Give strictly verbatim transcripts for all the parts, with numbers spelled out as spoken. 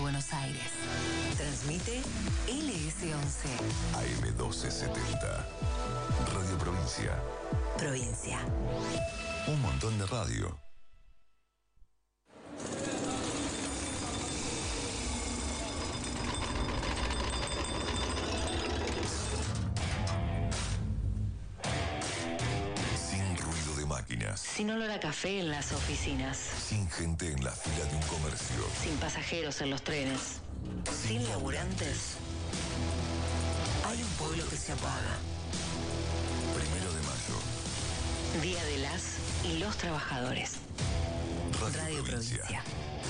Buenos Aires. Transmite L S once. A M doce setenta. Radio Provincia. Provincia. Un montón de radio. Sin ruido de máquinas. Sin olor a café en las oficinas. Sin gente en la fila de un comercio. Sin pasajeros en los trenes. Sin laburantes. Hay un pueblo que se apaga. Primero de mayo. Día de las y los trabajadores. Radio, Radio Provincia. Provincia.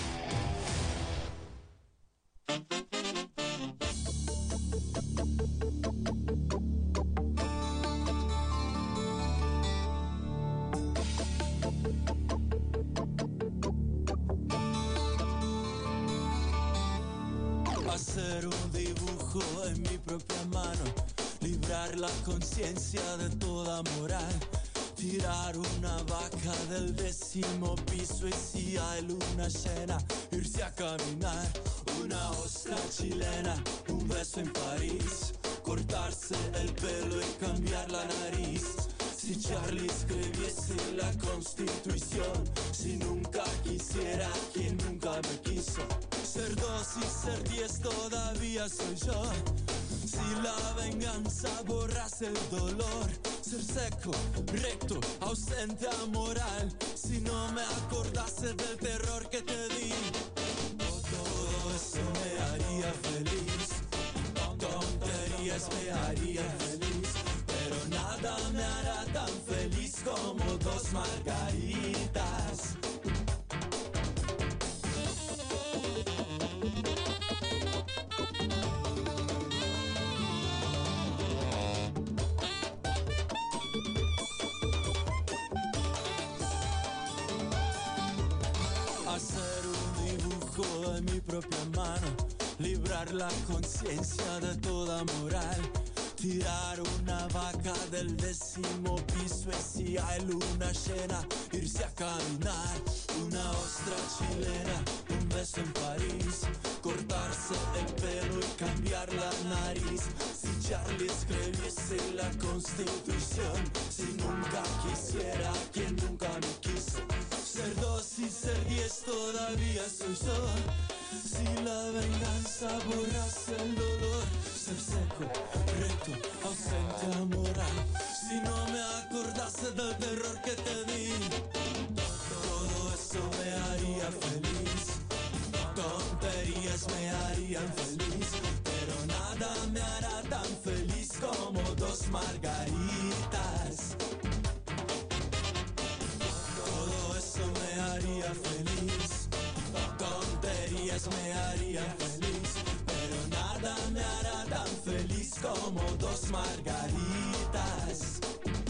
Hacer un dibujo en mi propia mano, librar la conciencia de toda moral, tirar una vaca del décimo piso y si hay luna llena, irse a caminar, una ostra chilena, un beso en París, cortarse el pelo y cambiar la nariz. Si Charlie escribiese la Constitución, si nunca quisiera quien nunca me quiso, ser dos y ser diez todavía soy yo. Si la venganza borrase el dolor, ser seco, recto, ausente, amoral. Si no me acordase del terror que te di, todo eso me haría feliz. Tonterías me harían feliz, pero nada me hará tan feliz como dos margaritas. Hacer un dibujo en mi propia mano, librar la conciencia de toda moral, tirar una vaca del décimo piso y si hay luna llena, irse a caminar, una ostra chilena, un beso en París, cortarse el pelo y cambiar la nariz. Si Charlie escribiese la Constitución, si nunca quisiera quien nunca me quiso, ser dos y ser diez todavía soy yo. Si la venganza borrase el dolor, ser seco, recto, ausente, amoral. Si no me acordase del terror que te di, todo eso me haría feliz. Tonterías me harían feliz, pero nada me hará tan feliz como dos margaritas. Todo eso me haría feliz. Tonterías me harían feliz, pero nada me hará tan feliz como dos margaritas.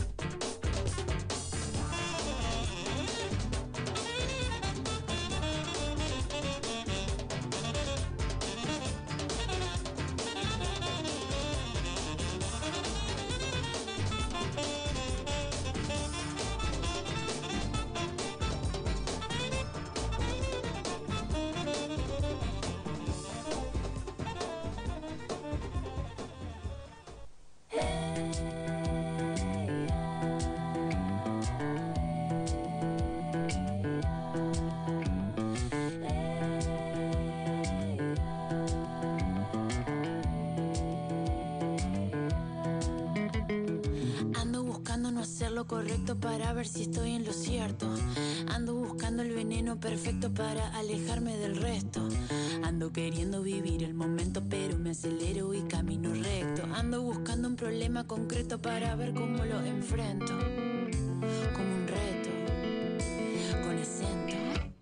Correcto para ver si estoy en lo cierto. Ando buscando el veneno perfecto para alejarme del resto. Ando queriendo vivir el momento pero me acelero y camino recto. Ando buscando un problema concreto para ver cómo lo enfrento. Como un reto, con acento.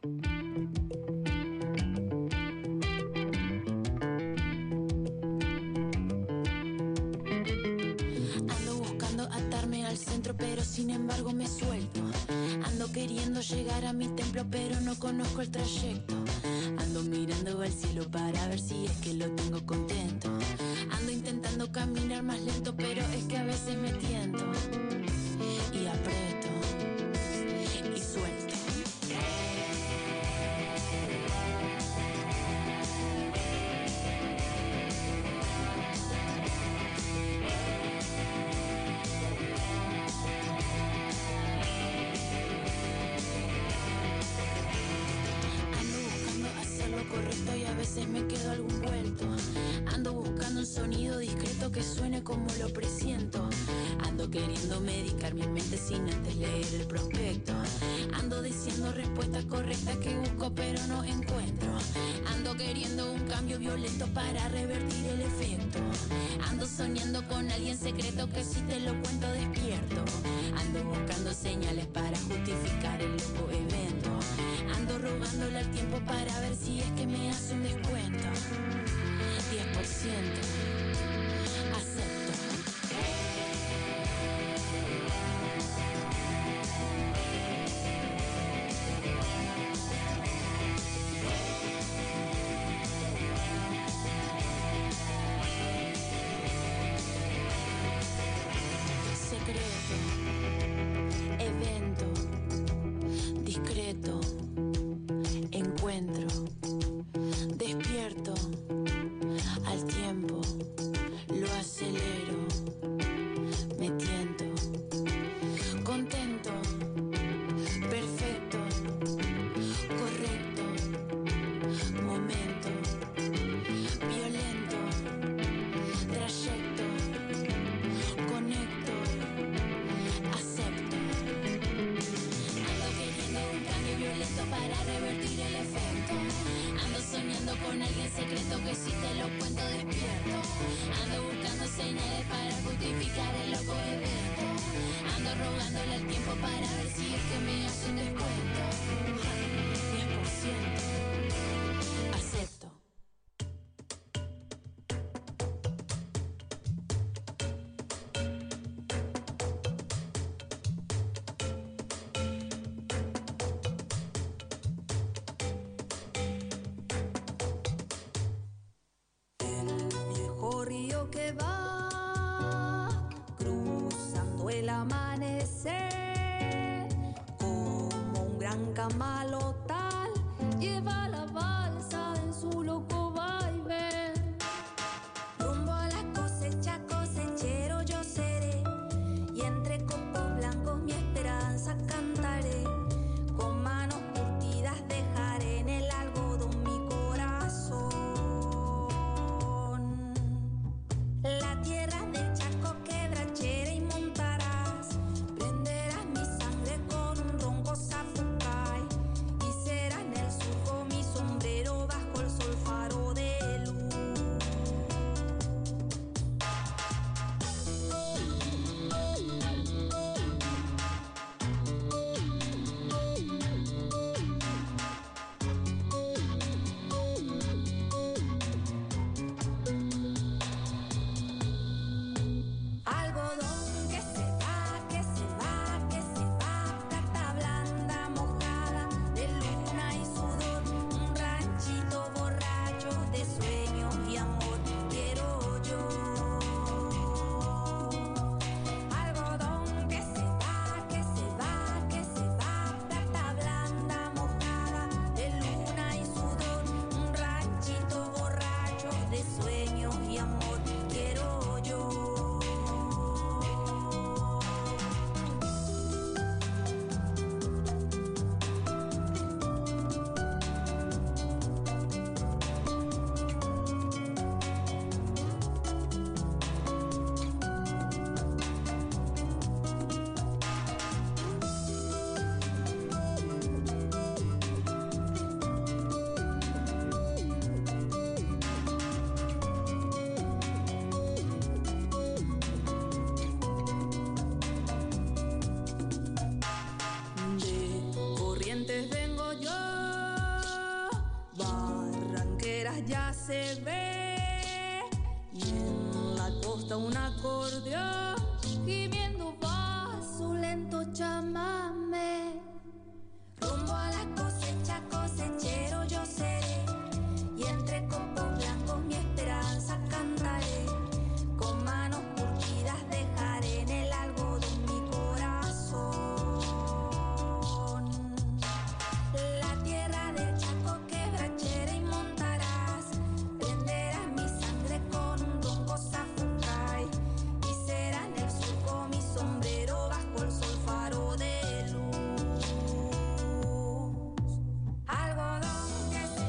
Pero sin embargo me suelto. Ando queriendo llegar a mi templo pero no conozco el trayecto. Ando mirando al cielo para ver si es que lo tengo contento. Ando intentando caminar más lento pero es que a veces me tiento. Y aprieto y suelto. estoy, a veces me quedo algún vuelto. Ando buscando un sonido discreto que suene como lo presiento. Ando queriendo medicar mi mente sin antes leer el prospecto. Ando diciendo respuestas correctas que busco pero no encuentro. Ando queriendo un cambio violento para revertir el efecto. Ando soñando con alguien secreto que si te lo cuento despierto. Ando buscando señales para justificar el loco evento. Ando rogándole al tiempo para ver si es que me hace un descuento. diez por ciento acepto. Secreto, evento, discreto, encuentro, despierto, al tiempo, lo acelero, me tiento, contento, perfecto, correcto, momento, violento, trayecto, conecto, acepto. Ando queriendo un cambio violento para revertir el efecto. Ando soñando con alguien secreto que si te lo cuento despierto. Ando buscando señales para justificar el loco evento. Ando rogándole al tiempo para ver si es que me hace un descuento. diez por ciento acepto. Río que va cruzando el amanecer, como un gran camalotal lleva la balsa en su loco vaivén. Rumbo a la cosecha, cosechero yo seré, y entre copos blancos mi esperanza cantaré. Con manos curtidas dejaré en el algodón mi corazón. La tierra del Chaco, quebrachera y montarás. Prenderás mi sangre con un ronco zapucay. Y será en el surco mi sombrero bajo el sol faro de luz. Algodón que se va, que se va, que se va, plata blanda mojada de luna y sudor, un ranchito borracho de sueños y amor, quiero yo. Algodón que se va, que se va, que se va, plata blanda mojada de luna y sudor, un ranchito borracho de sueños y amor, quiero yo. De Corrientes vengo yo, Barranqueras ya se ve, y en la costa un acordeón gimiendo va su lento chamamé. Rumbo a la cosecha, cosechero yo seré, y entre copos blancos mi esperanza cantaré. Con manos curtidas dejaré en el algodón mi corazón. La tierra del Chaco, quebrachera y montarás. Prenderás mi sangre con un ronco zapucay. Y será en el surco mi sombrero bajo el sol faro de luz. Algodón que se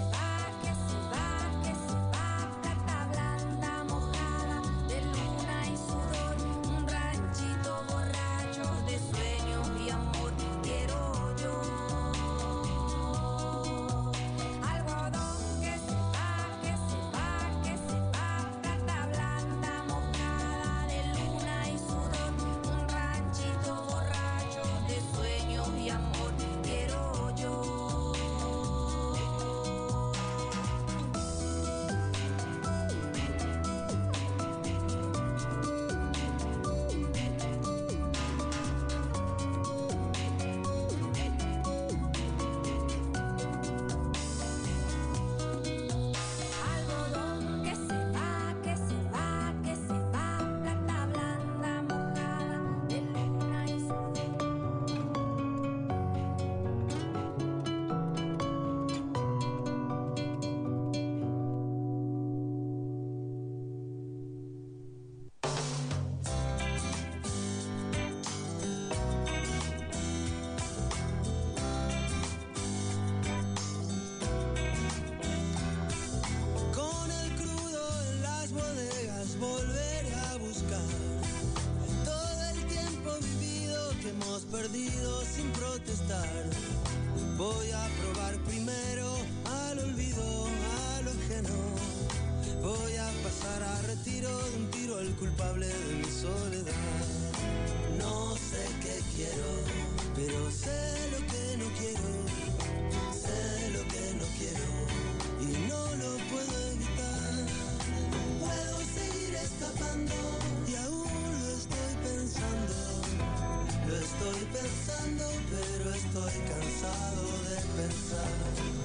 retiro de un tiro al culpable de mi soledad. No sé qué quiero, pero sé lo que no quiero. Sé lo que no quiero y no lo puedo evitar. Puedo seguir escapando y aún lo estoy pensando. Lo estoy pensando, pero estoy cansado de pensar.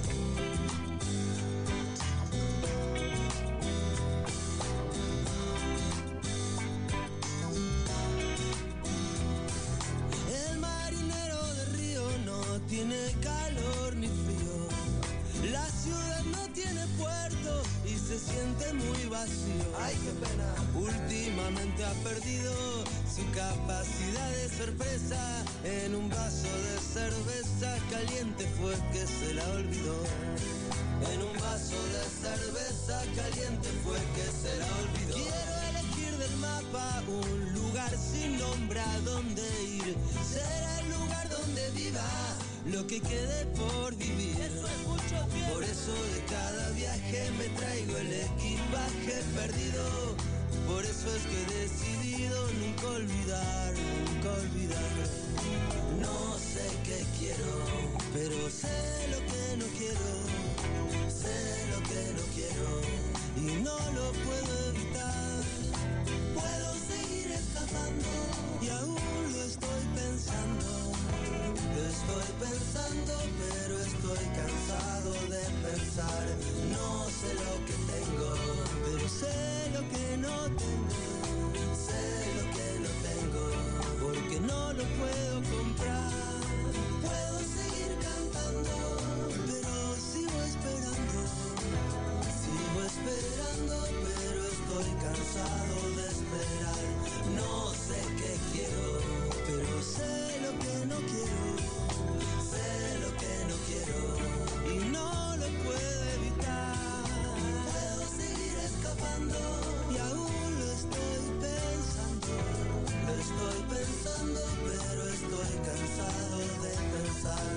El marinero del río no tiene calor ni frío. La ciudad no tiene puerto y se siente muy vacío. Ay, qué pena. Últimamente ha perdido su capacidad de sorpresa. En un vaso de cerveza caliente fue que se la olvidó. En un vaso de cerveza caliente fue que se la olvidó. Quiero elegir del mapa un lugar sin nombre a donde ir. Será el lugar donde viva lo que quede por vivir. Eso es mucho tiempo. Por eso de cada viaje me traigo el equipaje perdido. Por eso es que he decidido nunca olvidar, nunca olvidar. No sé qué quiero, pero sé lo que no quiero. Sé lo que no quiero y no lo puedo evitar. Puedo seguir escapando y aún lo estoy pensando. Lo estoy pensando, pero estoy cansado de pensar. No sé lo que tengo, pero sé lo que no tengo. Sé lo que no tengo, porque no lo puedo comprar. Puedo seguir cantando, pero sigo esperando. Sigo esperando, pero estoy cansado de esperar. No sé qué quiero, pero sé lo que no quiero. Sé lo que no quiero y no lo puedo evitar. Puedo seguir escapando y aún lo estoy pensando. Lo estoy pensando, pero estoy cansado de pensar.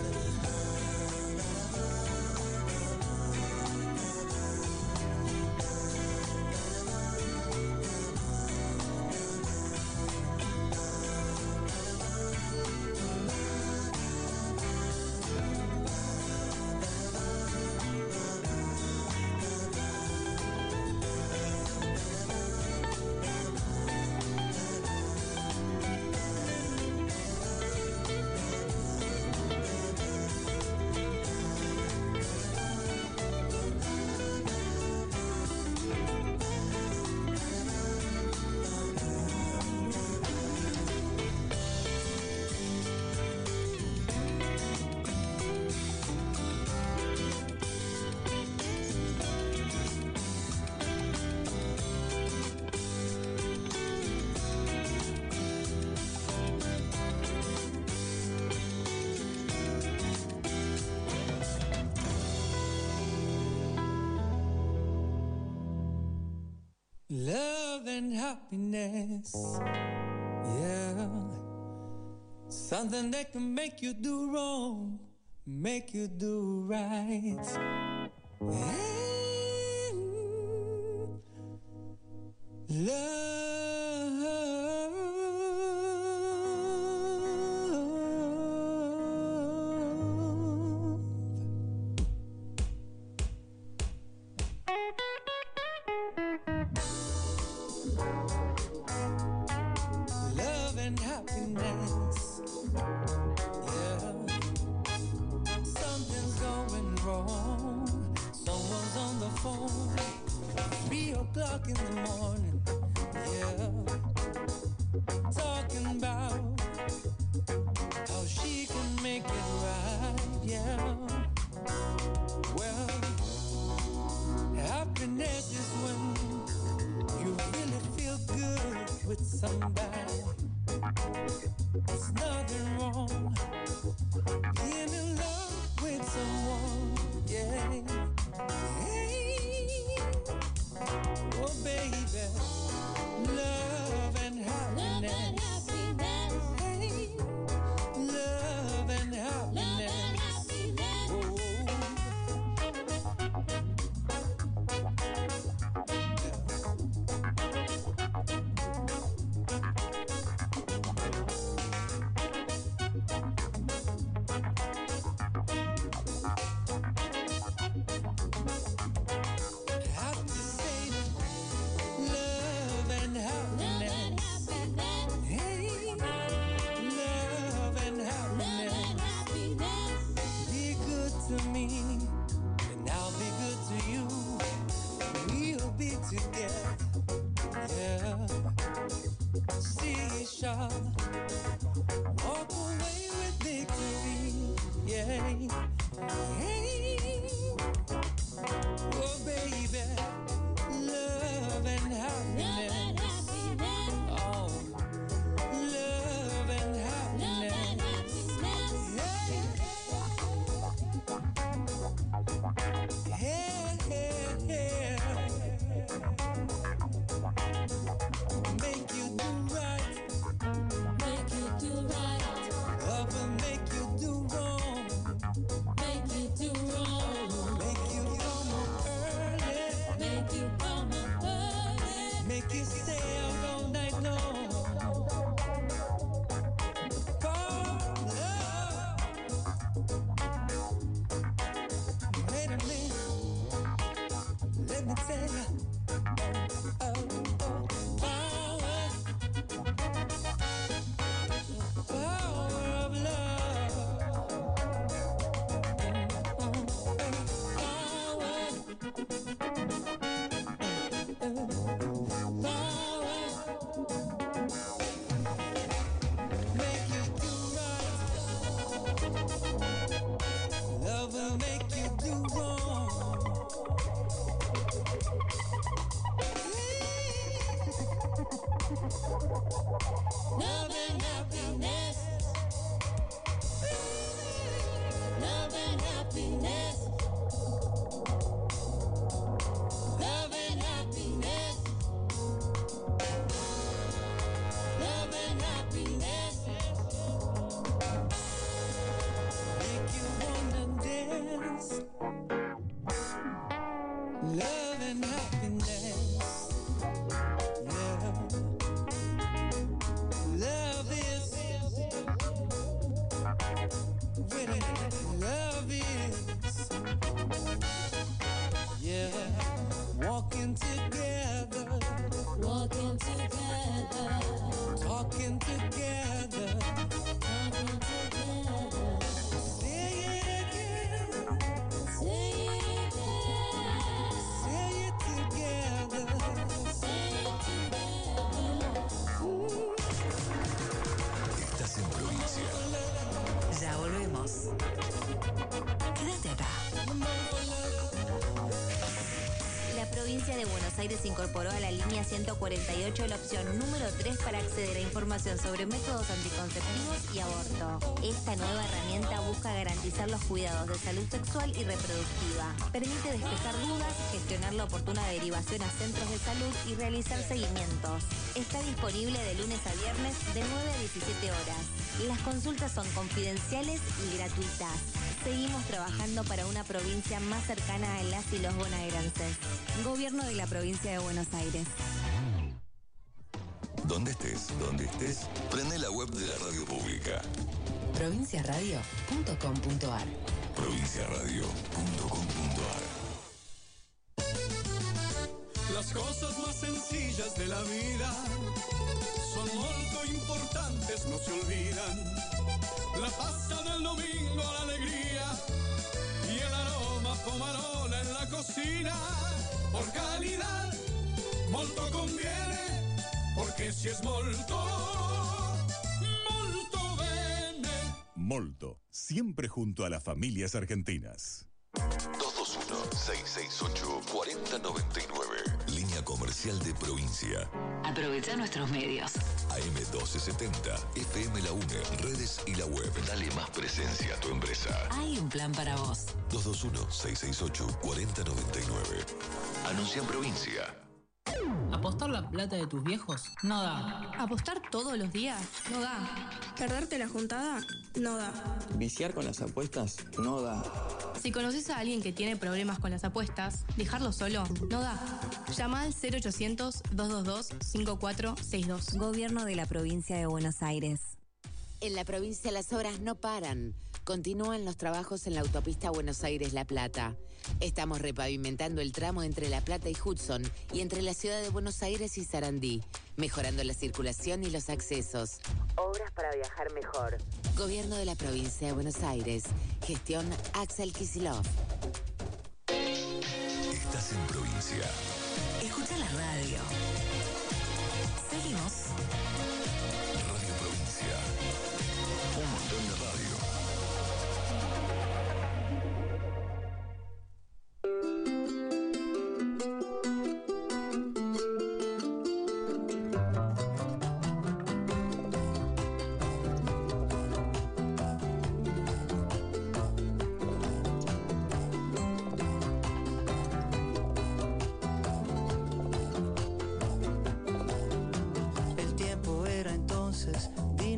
Love and happiness, yeah. Something that can make you do wrong, make you do right. And love. Love and happiness, yeah. Something's going wrong. Someone's on the phone, three o'clock in the morning, yeah. Talking about how she can make it right, yeah. Well, happiness is when you really feel good with somebody. There's nothing wrong being in love with someone, yeah. Hey, oh baby, love and happiness. Hey, love and happiness. Oh. Yeah. care. Make you do right. Make you do right. Love will make you do wrong. Make you do wrong. Make you come up early. Make you come up early. Make you stay out all night long. For love. Wait a minute. Let me tell you. Oh, oh, power. Power of love. Power. Make you do right. Love will make you do wrong. Love and happiness. Love and happiness. Love and happiness. Love and happiness. Make you wanna dance. Love and happiness. Yeah. Love is. Wait a minute. Love is. Yeah. Walking together. Walking together. Talking together. Talking together. Say it again. Say it again. Say it together. Say it together. Estás en provincia. Ya volvemos. Quédate acá. La provincia de Buenos Aires incorporó a la línea ciento cuarenta y ocho la opción número tres para acceder a información sobre métodos anticonceptivos y aborto. Esta nueva herramienta busca garantizar los cuidados de salud sexual y reproductiva. Permite despejar dudas, gestionar la oportuna derivación a centros de salud y realizar seguimientos. Está disponible de lunes a viernes de nueve a diecisiete horas. Las consultas son confidenciales y gratuitas. Seguimos trabajando para una provincia más cercana a las y los bonaerenses. Gobierno de la provincia de Buenos Aires. Donde estés, donde estés, prende la web de la radio pública. provincia radio punto com punto ar. provincia radio punto com punto ar. Las cosas más sencillas de la vida son molto importantes, no se olvidan. La pasta del domingo, la alegría y el aroma pomarola en la cocina. Por calidad, molto conviene, porque si es molto, molto bene. Molto, siempre junto a las familias argentinas. dos dos uno, seis seis ocho, cuatro cero nueve nueve. Línea comercial de provincia. Aprovecha nuestros medios. A M doce setenta, F M La UNE, redes y la web. Dale más presencia a tu empresa. Hay un plan para vos. dos dos uno, seis seis ocho, cuatro cero nueve nueve. Anuncia en provincia. ¿Apostar la plata de tus viejos? No da. ¿Apostar todos los días? No da. ¿Perderte la juntada? No da. Viciar con las apuestas no da. Si conoces a alguien que tiene problemas con las apuestas, dejarlo solo no da. Llama al cero ochocientos, dos dos dos, cinco cuatro seis dos. Gobierno de la provincia de Buenos Aires. En la provincia las obras no paran. Continúan los trabajos en la autopista Buenos Aires-La Plata. Estamos repavimentando el tramo entre La Plata y Hudson y entre la ciudad de Buenos Aires y Sarandí, mejorando la circulación y los accesos. Obras para viajar mejor. Gobierno de la provincia de Buenos Aires. Gestión Axel Kicillof. Estás en provincia. Escucha la radio. Seguimos. Radio Provincia. Un montón de radio.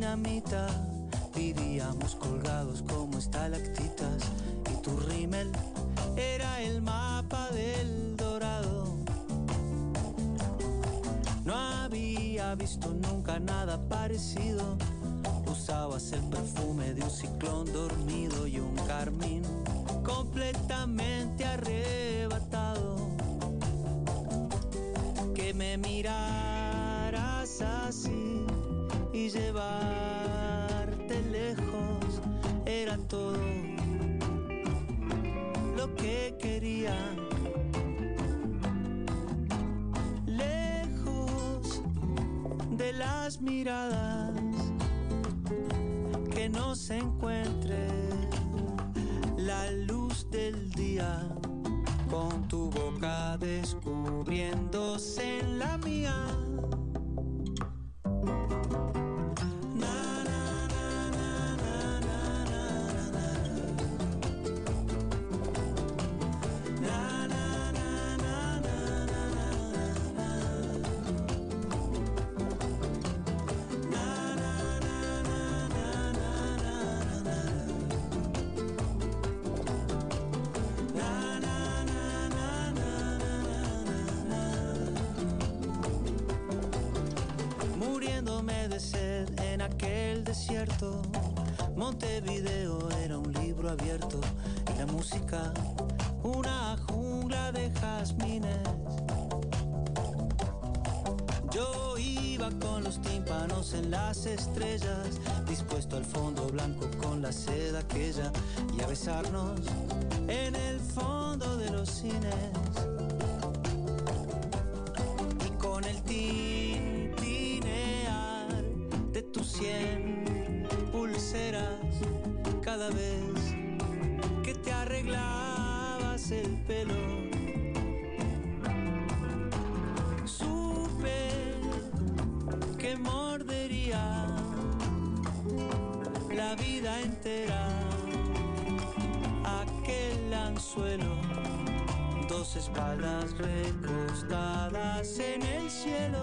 dinamita. Vivíamos colgados como estalactitas y tu rímel era el mapa del Dorado. No había visto nunca nada parecido. Usabas el perfume de un ciclón dormido y un carmín completamente arrebatado. Que me miraras así y llevarte lejos era todo lo que quería. Lejos de las miradas, que no se encuentre la luz del día, con tu boca descubriéndose en la mía. Desierto, Montevideo era un libro abierto y la música una jungla de jazmines. Yo iba con los tímpanos en las estrellas, dispuesto al fondo blanco con la seda aquella y a besarnos en el fondo de los cines. Y con el tintinear de tu sien pulseras cada vez que te arreglabas el pelo. Supe que mordería la vida entera aquel anzuelo. Dos espaldas recostadas en el cielo.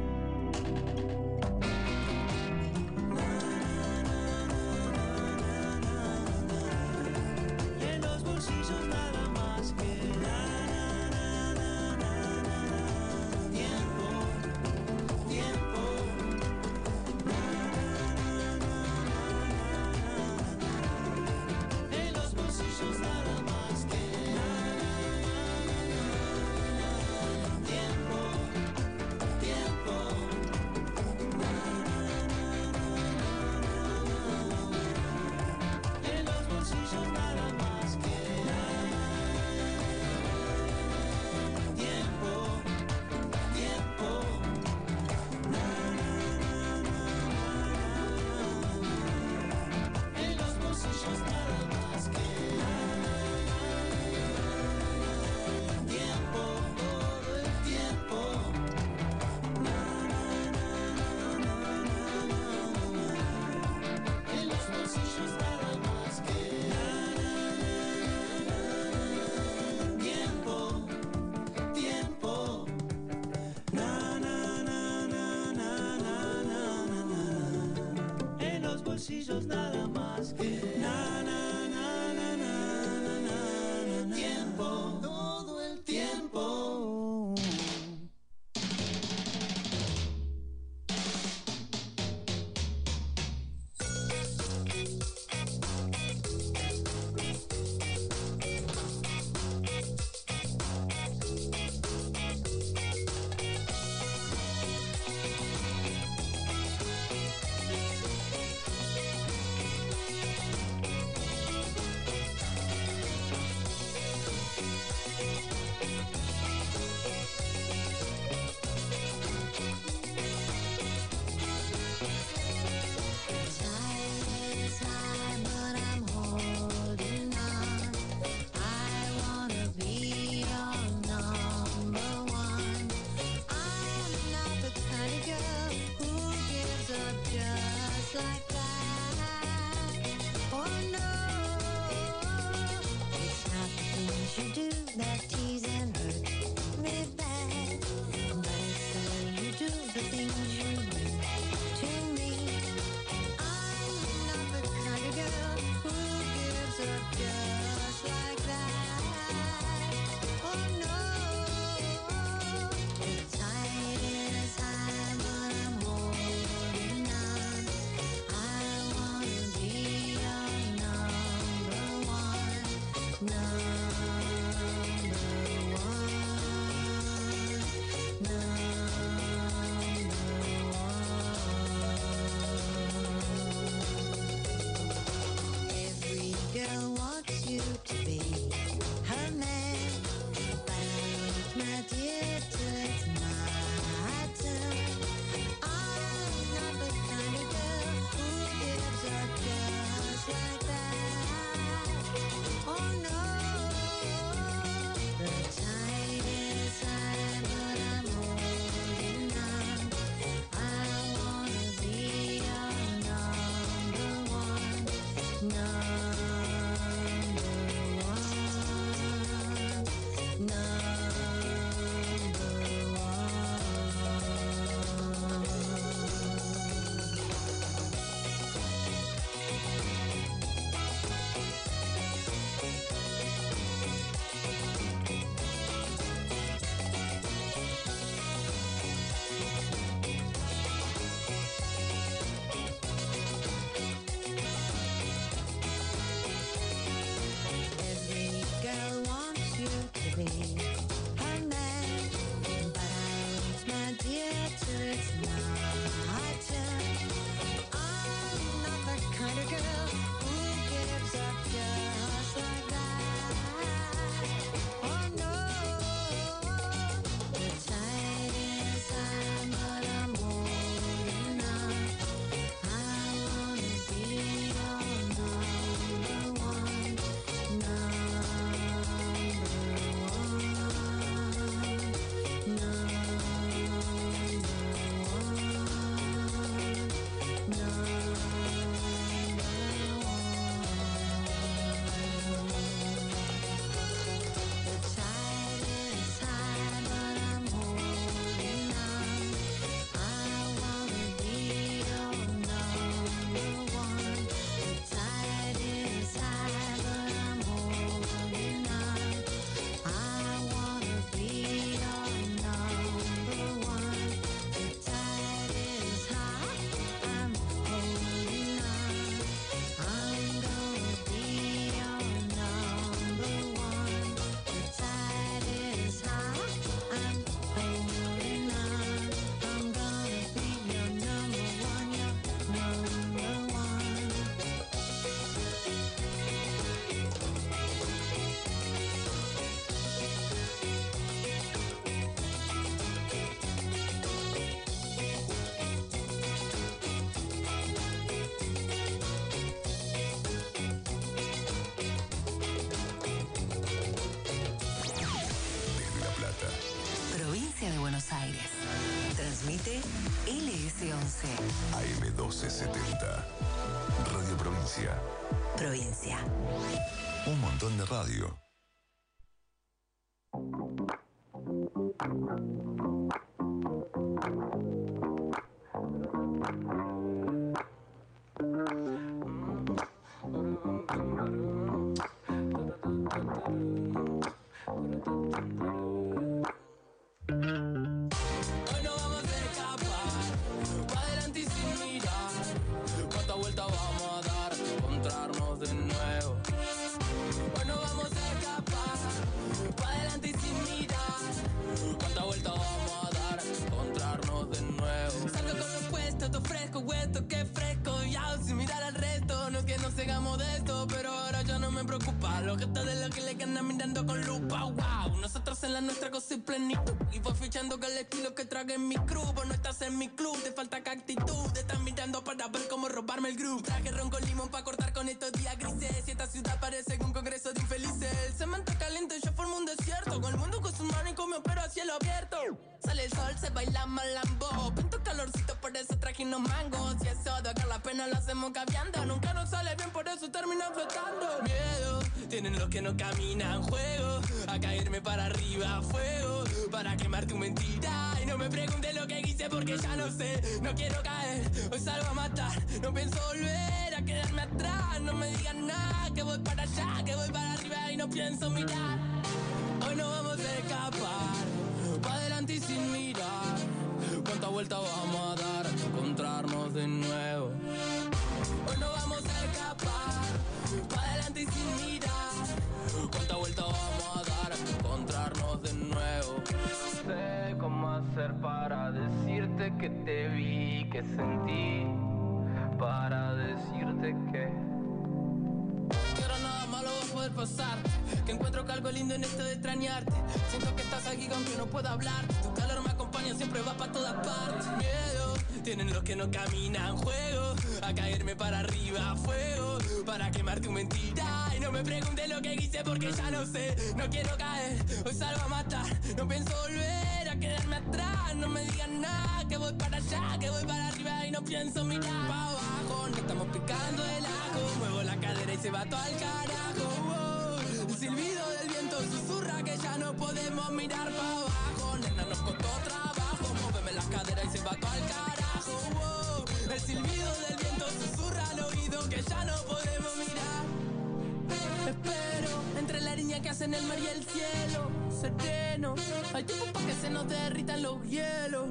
Bolsillos nada más que na, na, na, na, na, na, na, tiempo, todo el tiempo. provincia de Buenos Aires. Transmite L S once. A M doce setenta. Radio Provincia. Provincia. Un montón de radio. Los gestos de los que le andan mirando con lupa, wow. Nosotros en la nuestra cosa y plenitud. Y voy fichando con el estilo que trague en mi crew. Vos no estás en mi club, te falta que actitud. Te están mirando para ver cómo robarme el groove. Traje ron con limón para cortar con estos días grises. Y esta ciudad parece un congreso de infelices. El cemento caliente, yo formo un desierto. Con el mundo con sus manos me opero a cielo abierto. Sale el sol, se baila malambo. Pinto calorcito, por eso traje unos mangos. Y eso de acá la pena lo hacemos caviando. Nunca nos sale bien, por eso terminan flotando. Miedo tienen los que no caminan, juego a caerme para arriba, fuego para quemar tu mentira. Y no me preguntes lo que hice porque ya no sé. No quiero caer, hoy salgo a matar. No pienso volver a quedarme atrás. No me digan nada, que voy para allá, que voy para arriba y no pienso mirar. Hoy no vamos a escapar, pa' adelante y sin mirar. ¿Cuántas vueltas vamos a dar? Encontrarnos de nuevo. Hoy no vamos a escapar, pa' adelante y sin mirar. ¿Cuántas vueltas vamos a dar? Encontrarnos de nuevo. No sé cómo hacer para decirte que te vi, que sentí. Para decirte que quiero nada malo va a poder pasar. Que encuentro que algo lindo en esto de extrañarte. Siento que estás aquí aunque no puedo hablar. Tu calor me acompaña, siempre va para todas partes. Miedo tienen los que no caminan, juego a caerme para arriba, fuego para quemar tu mentira. Y no me preguntes lo que hice porque ya no sé. No quiero caer, hoy salgo a matar. No pienso volver a quedarme atrás. No me digan nada, que voy para allá, que voy para arriba y no pienso mirar para abajo. No estamos picando el ajo. Muevo la cadera y se va todo al carajo. Oh, el silbido del viento susurra que ya no podemos mirar para abajo. Nena, nos costó trabajo. Móveme la cadera y se va todo al carajo. Oh, el silbido del viento susurra al oído que ya no podemos mirar. Espero entre la línea que hacen el mar y el cielo sereno. Hay tiempo para que se nos derritan los hielos.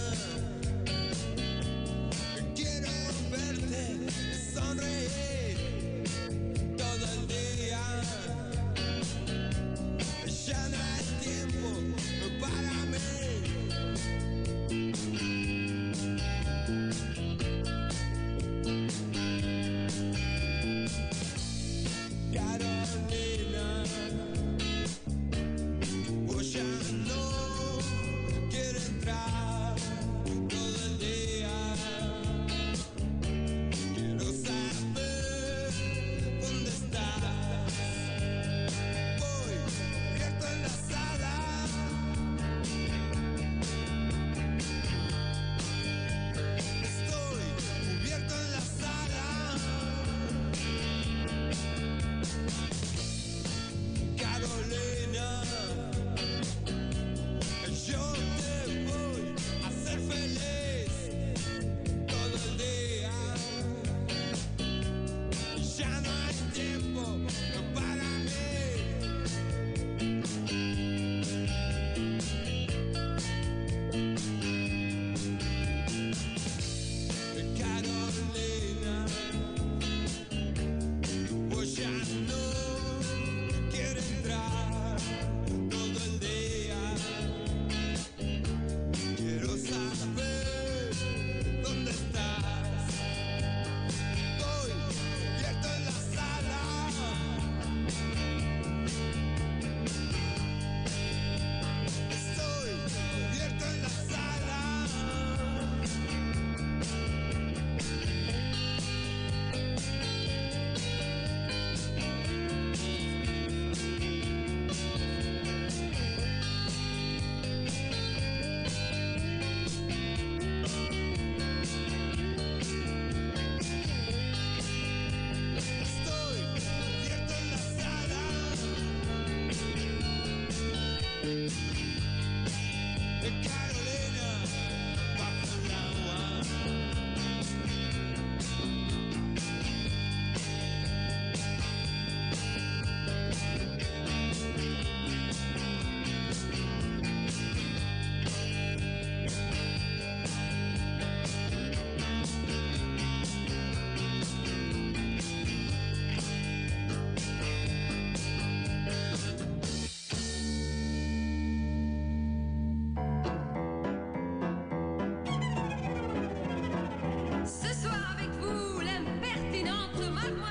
Sonreír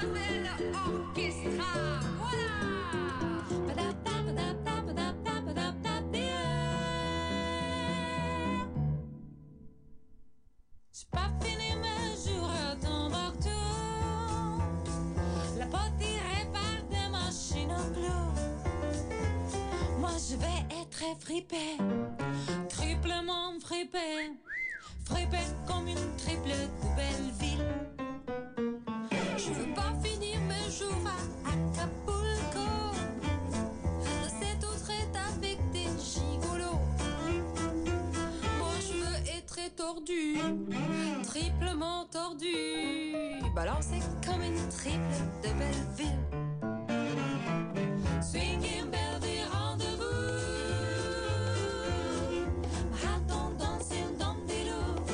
belle orchestra. Voilà. J'ai pas fini mes jours à Tombouctou. La porte tirée par des machines en bleu. Moi je vais être fripée, triplement fripée, fripée comme une triple de Belleville. Je veux pas finir mes jours à Acapulco, dans cette autre étape avec des gigolos. Moi je veux être tordu, triplement tordu, balancé comme une triple de Belleville. Swinging Belleville, rendez-vous. Marathon, dancing dans des loups.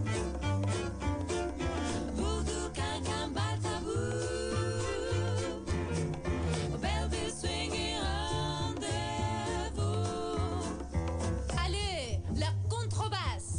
Voodoo, cancan, baltabou. Belleville, swinging, rendez-vous. Allez, la contrebasse.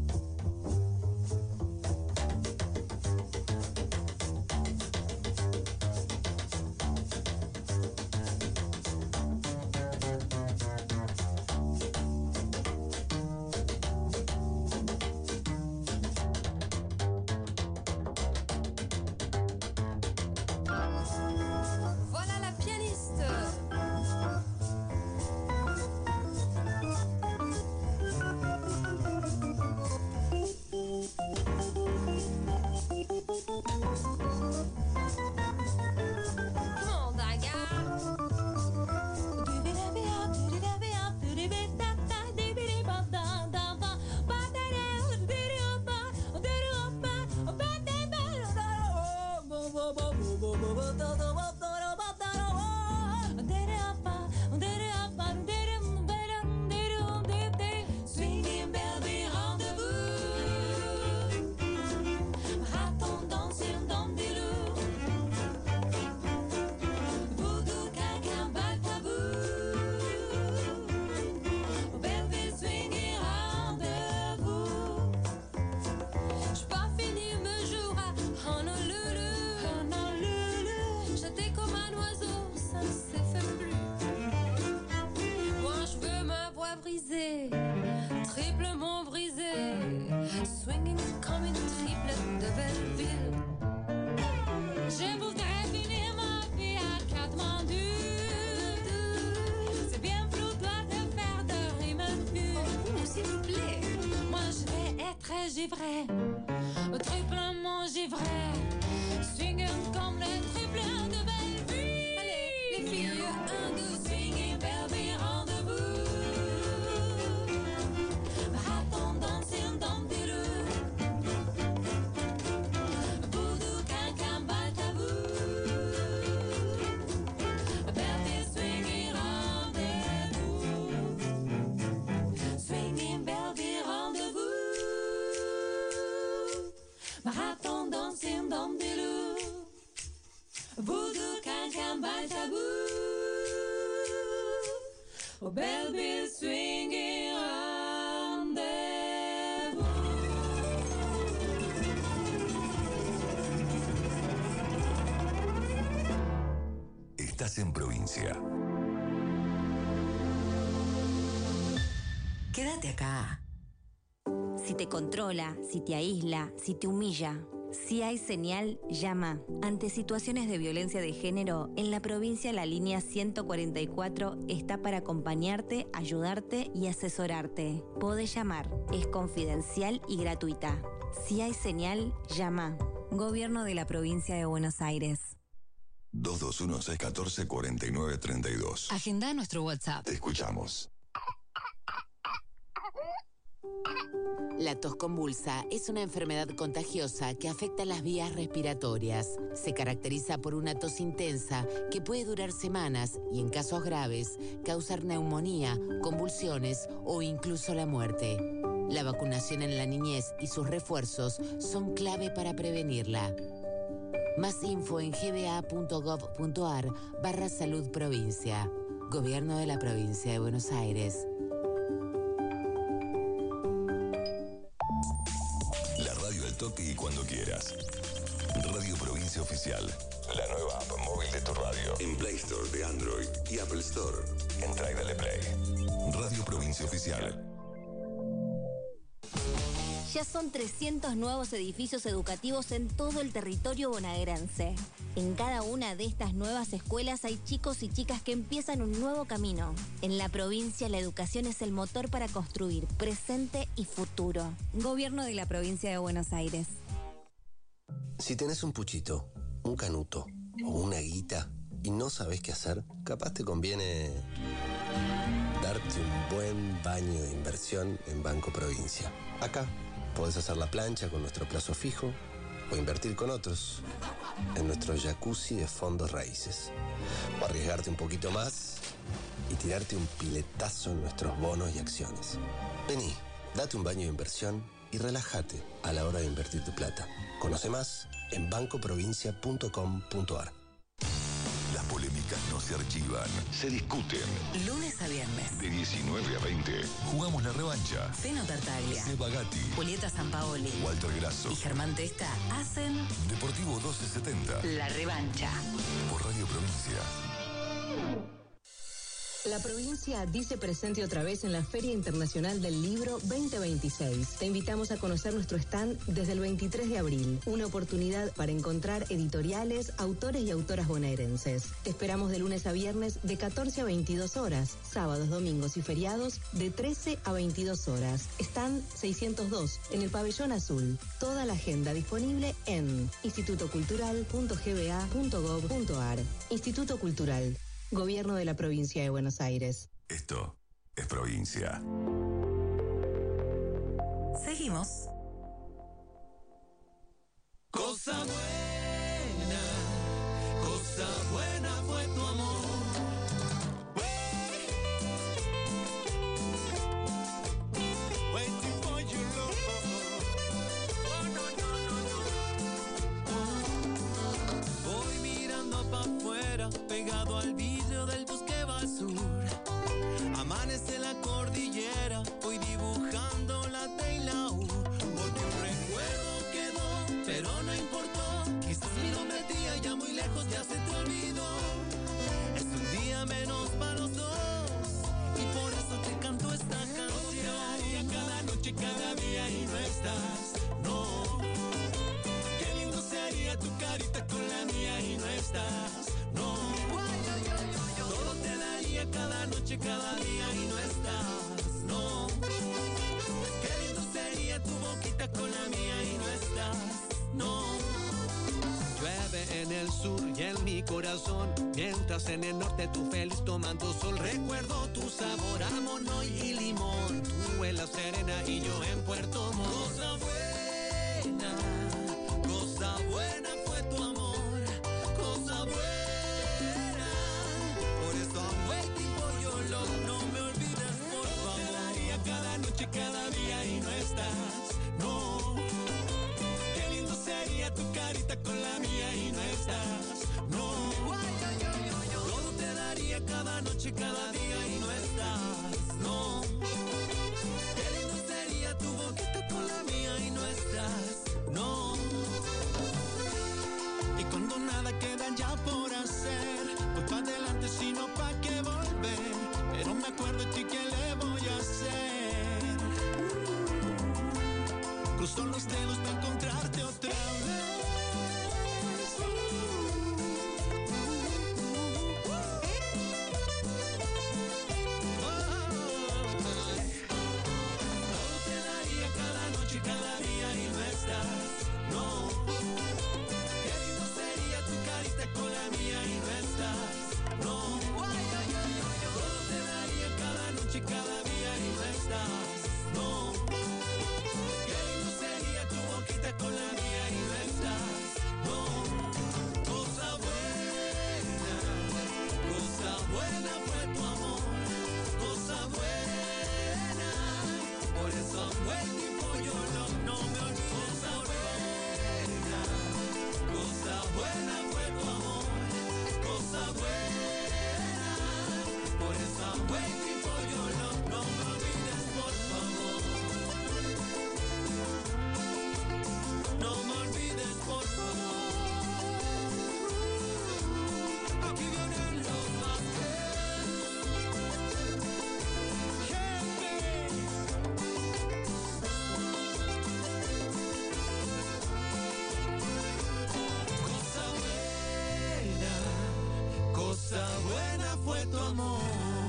Voilà la pianiste. Mondaga. Swinging Belleville, rendez-vous. Marathon, dancing dans des loups. Voodoo, cancan, baltabou. Belleville, swinging, rendez-vous. J'suis pas fini mes jours à Honolulu, Honolulu. J'étais comme un oiseau, ça ne s'est fait plus. Moi je veux ma voix brisée, triplement brisée, swinging comme une triple de Belleville. Je voudrais finir ma vie à Katmandou. C'est bien flou toi de faire de rimes pures, s'il vous plaît. Moi je vais être givré, triplement givré, swinging comme le triple de Belleville. Allez les filles, un, deux, swinging Belleville, rendez-vous. Marathon, dancing dans des loups. Voodoo, cancan, baltabou. Belleville, swinging, rendez-vous. Swinging Belleville, rendez-vous. Marathon, dancing dans des loups. Voodoo, cancan, baltabou. Oh, Belleville, swinging, rendez-vous. Estás en provincia. Quédate acá. Si te controla, si te aísla, si te humilla, si hay señal, llama. Ante situaciones de violencia de género, en la provincia la línea ciento cuarenta y cuatro está para acompañarte, ayudarte y asesorarte. Podés llamar, es confidencial y gratuita. Si hay señal, llama. Gobierno de la provincia de Buenos Aires. dos dos uno, seis uno cuatro, cuatro nueve tres dos. Agenda nuestro WhatsApp. Te escuchamos. La tos convulsa es una enfermedad contagiosa que afecta las vías respiratorias. Se caracteriza por una tos intensa que puede durar semanas y, en casos graves, causar neumonía, convulsiones o incluso la muerte. La vacunación en la niñez y sus refuerzos son clave para prevenirla. Más info en gba.gov.ar barra salud provincia. Gobierno de la provincia de Buenos Aires. La radio al toque y cuando quieras. Radio Provincia Oficial. La nueva app móvil de tu radio. En Play Store de Android y Apple Store. Entra y dale play. Radio Provincia Oficial. Ya son trescientos nuevos edificios educativos en todo el territorio bonaerense. En cada una de estas nuevas escuelas hay chicos y chicas que empiezan un nuevo camino. En la provincia, la educación es el motor para construir presente y futuro. Gobierno de la Provincia de Buenos Aires. Si tenés un puchito, un canuto o una guita y no sabés qué hacer, capaz te conviene darte un buen baño de inversión en Banco Provincia. Acá podés hacer la plancha con nuestro plazo fijo o invertir con otros en nuestro jacuzzi de fondos raíces. O arriesgarte un poquito más y tirarte un piletazo en nuestros bonos y acciones. Vení, date un baño de inversión y relájate a la hora de invertir tu plata. Conoce más en banco provincia punto com punto a r. Las polémicas no se archivan, se discuten. Lunes a viernes. De diecinueve a veinte, jugamos la revancha. Zeno Tartaglia, Seba Gatti, Julieta Sampaoli, Walter Grasso y Germán Testa hacen Deportivo doce setenta. La Revancha. Por Radio Provincia. La provincia dice presente otra vez en la Feria Internacional del Libro veinte veintiséis. Te invitamos a conocer nuestro stand desde el veintitrés de abril. Una oportunidad para encontrar editoriales, autores y autoras bonaerenses. Te esperamos de lunes a viernes de catorce a veintidós horas. Sábados, domingos y feriados de trece a veintidós horas. Stand seiscientos dos en el Pabellón Azul. Toda la agenda disponible en instituto cultural punto g b a punto gov punto a r. Instituto Cultural. Gobierno de la Provincia de Buenos Aires. Esto es provincia. Seguimos. Cosa buena, cosa buena fue tu amor. Waiting for your love. Oh, no, no, no, no. Voy mirando pa' afuera, pegado al vidrio del bus que va al sur. Amanece la cordillera, voy dibujando la T y la U. Porque un recuerdo quedó, pero no importó. Quizás mi nombre a ti allá muy lejos ya se te olvidó. Es un día menos para los dos y por eso te canto esta canción. Cada noche, cada día y no estás, no. Qué lindo sería tu carita con la mía y no estás, no. Todo te daría cada noche, cada día y no estás, no. Qué lindo sería tu boquita con la mía y no estás, no. Llueve en el sur y en mi corazón, mientras en el norte tú feliz tomando sol. Recuerdo tu sabor a mono y limón, tú en La Serena y yo en Puerto Montt. Cosa buena, cosa buena fue tu amor, cosa buena. Por eso I'm waiting for your love, no me olvides por favor. Te daría cada noche, cada día y no estás, no. Qué lindo sería tu carita con la mía y no estás, no. Todo te daría cada noche, cada día y no estás, no. Qué lindo sería tu boquita con la mía y no estás, no. Y cuando nada queda ya por hacer, voy pa' adelante sino pa' qué volver. Pero me acuerdo de ti, ¿qué le voy a hacer? Cruzo los dedos para encontrarte otra vez. Todo te daría cada noche, cada día y no estás, no. Qué lindo sería tu carita con la mía y no estás, no. Todo te daría cada noche, cada día y no estás, no. Qué lindo sería tu fue tu amor.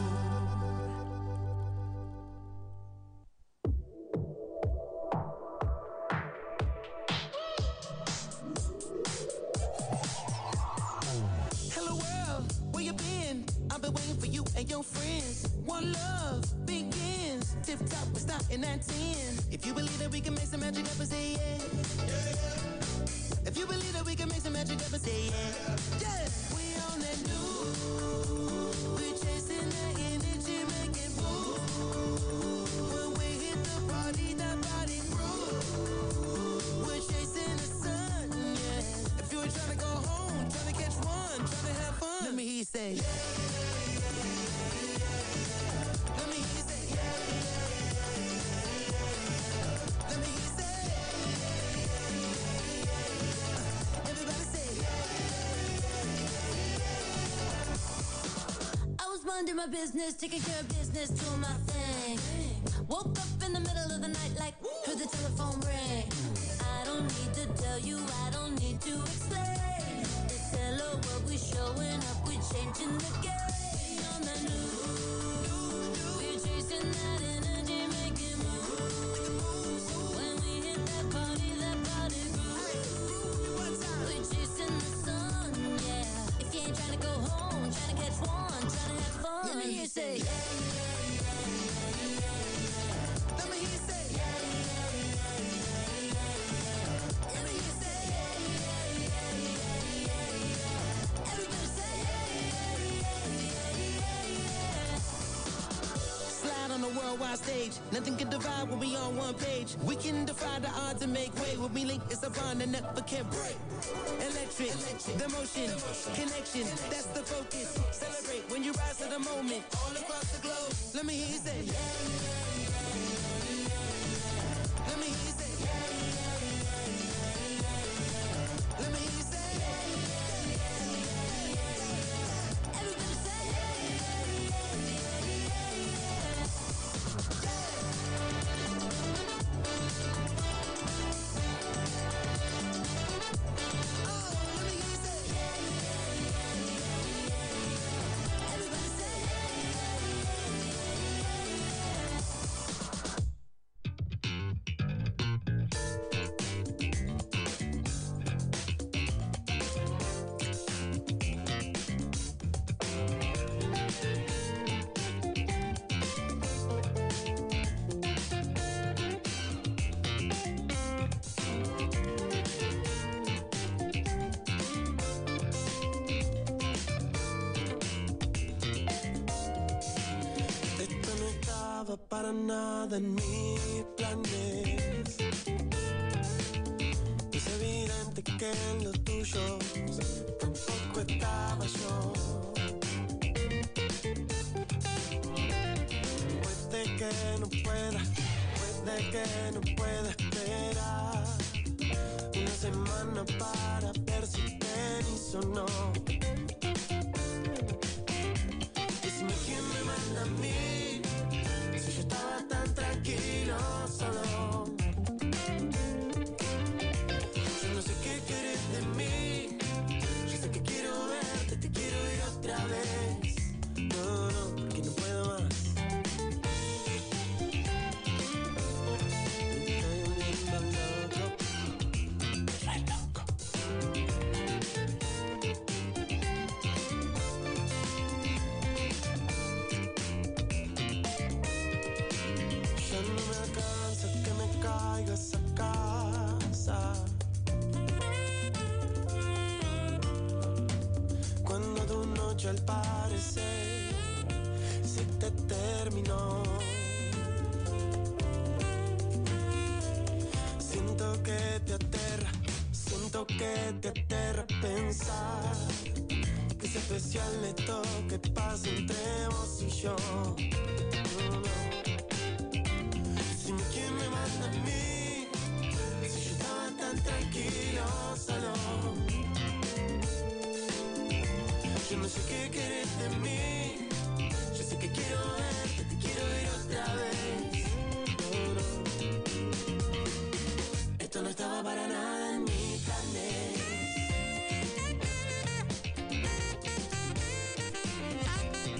Hello world, where you been? I've been waiting for you and your friends. One love begins. Tip top, we're starting at ten. If you believe that we can make some magic up and say yeah. Yeah. If you believe that we can make some magic up and say yeah. Yeah. We on that new. We're chasing that energy, making move. When we hit the party, that body groove. We're chasing the sun, yeah. If you were trying to go home, trying to catch one, trying to have fun, let me hear you say yeah. Let me hear you say yeah. Let me hear you say everybody say I was minding my business, taking care of business, doing my thing. Woke up in the middle of the night like, heard the telephone ring. I don't need to tell you, I don't need to explain. It's hello, what we showing up, we changing the game. On the news, we're chasing that energy, making moves. When we hit that party, that body groove. We're chasing the sun, yeah. If you ain't trying to go home, trying to catch one, trying to have fun, let me hear you say yeah. Let me hear you say yeah. Let me hear you say yeah. Everybody say yeah. Slide on the worldwide stage. Nothing can divide when we on one page. We can defy the odds and make way. When we link, it's a bond that never can break. Electric, the motion, connection, that's the focus. Celebrate when you rise to the moment. All across the globe, let me hear you say yeah. Let me hear you say yeah. Let me hear you say everybody say para nada en mis planes. Es evidente que en los tuyos tampoco estaba yo. Puede que no pueda, puede que no pueda esperar una semana para ver si tenis o no. Decime quién me manda a mí. Si yo estaba tan tranquilo solo. Yo no sé qué querés de mí. Yo sé que quiero verte, te quiero ir otra vez. No, no, porque no puedo más. Estoy volviendo loco. Re loco. Ya no me alcanza que me caigas a casa. Cuando tu noche al parecer se te terminó. Siento que te aterra, siento que te aterra pensar que es especial esto que pasa entre vos y yo. No, no. Dime quién me manda a mí, si yo estaba tan tranquilo solo. Yo no sé qué querés de mí, yo sé que quiero verte, te quiero ir otra vez. No, no. Esto no estaba para nada en mis planes.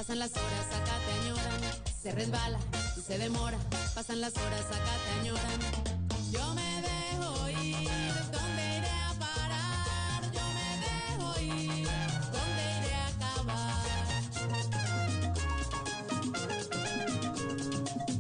Pasan las horas, acá te añoran. Se resbala y se demora. Pasan las horas, acá te añoran. Yo me dejo ir.